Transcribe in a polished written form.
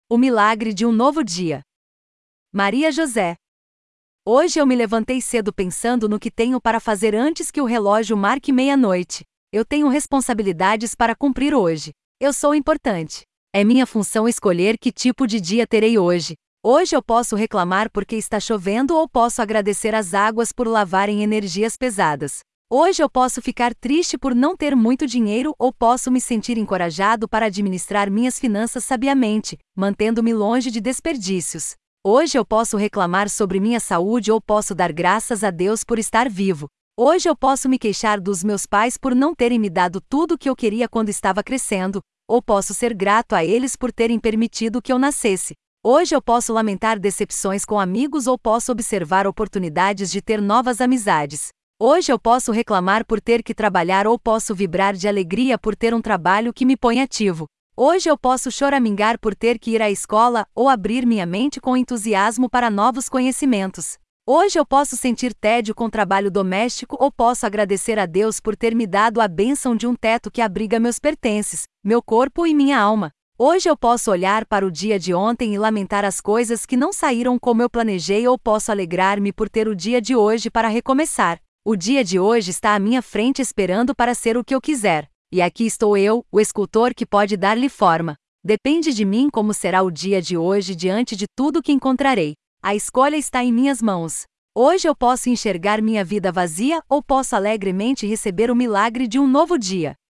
O milagre de um novo dia. Maria José. Hoje eu me levantei cedo pensando no que tenho para fazer antes que o relógio marque meia-noite. Eu tenho responsabilidades para cumprir hoje. Eu sou importante. É minha função escolher que tipo de dia terei hoje. Hoje eu posso reclamar porque está chovendo ou posso agradecer as águas por lavarem energias pesadas. Hoje eu posso ficar triste por não ter muito dinheiro ou posso me sentir encorajado para administrar minhas finanças sabiamente, mantendo-me longe de desperdícios. Hoje eu posso reclamar sobre minha saúde ou posso dar graças a Deus por estar vivo. Hoje eu posso me queixar dos meus pais por não terem me dado tudo o que eu queria quando estava crescendo, ou posso ser grato a eles por terem permitido que eu nascesse. Hoje eu posso lamentar decepções com amigos ou posso observar oportunidades de ter novas amizades. Hoje eu posso reclamar por ter que trabalhar ou posso vibrar de alegria por ter um trabalho que me põe ativo. Hoje eu posso choramingar por ter que ir à escola ou abrir minha mente com entusiasmo para novos conhecimentos. Hoje eu posso sentir tédio com trabalho doméstico ou posso agradecer a Deus por ter me dado a bênção de um teto que abriga meus pertences, meu corpo e minha alma. Hoje eu posso olhar para o dia de ontem e lamentar as coisas que não saíram como eu planejei ou posso alegrar-me por ter o dia de hoje para recomeçar. O dia de hoje está à minha frente esperando para ser o que eu quiser. E aqui estou eu, o escultor que pode dar-lhe forma. Depende de mim como será o dia de hoje diante de tudo que encontrarei. A escolha está em minhas mãos. Hoje eu posso enxergar minha vida vazia ou posso alegremente receber o milagre de um novo dia.